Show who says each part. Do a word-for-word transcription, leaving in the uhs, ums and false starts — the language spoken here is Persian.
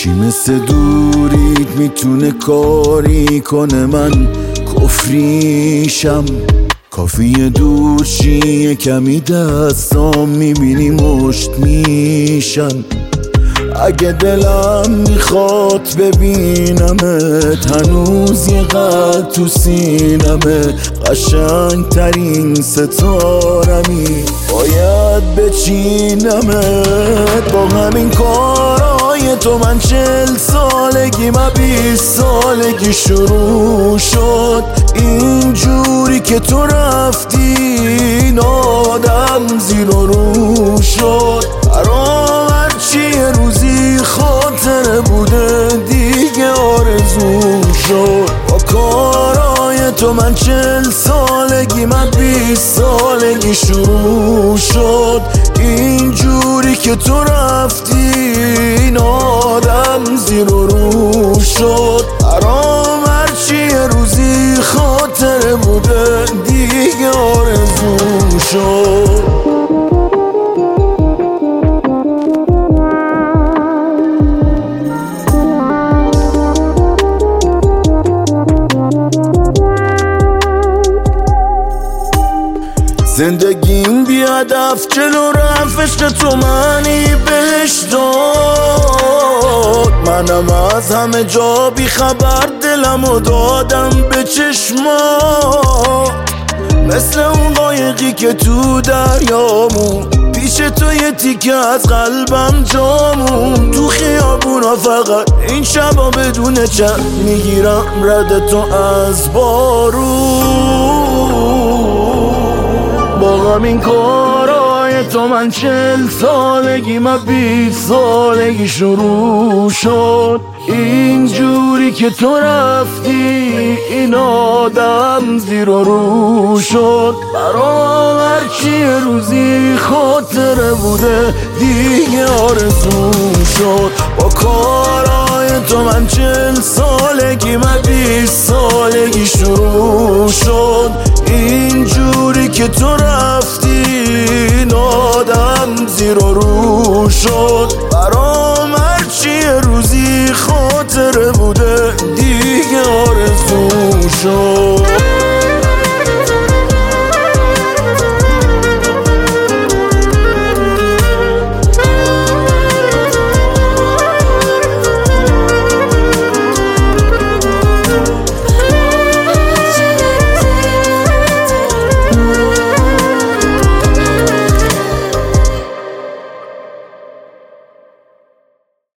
Speaker 1: کی مثل دورید میتونه کاری کنه من کفریشم؟ کافیه دور چیه کمی دستام میبینی مشت میشن. اگه دلم میخواد ببینمت هنوز یه قد تو سینمه، قشنگ ترین ستارمی باید بچینمت. با همین کارای تو من چل سالگی من بیست سالگی شروع شد. اینجوری که تو رفتی این آدم زیر و رو شد. برام هرچی یه روزی خاطره بوده دیگه آرزو شد. با کارای تو من چل سالگی من بیست سالگی شروع شد. اینجوری که تو رفتی این آدم زیر و رو شد. برام هرچی یه روزی خاطره بوده دیگه آرزو شد. زندگیم بی هدف جلو رفت، عشق تو منی بهش داد. منم از همه جا بی خبر دلمو دادم به چشما، مثل اون قایقی که تو دریامون پیش تو یه تیکه از قلبم جامون. تو خیابونا فقط این شبا بدون چند میگیرم رد تو از بارون. با همین کارای تو من چل سالگی من بیست سالگی شروع شد. اینجوری که تو رفتی این آدم زیر و رو شد. برام هرچی یه روزی خاطره بوده دیگه آرزو شد. با کارای تو من چل سالگی من بیست سالگی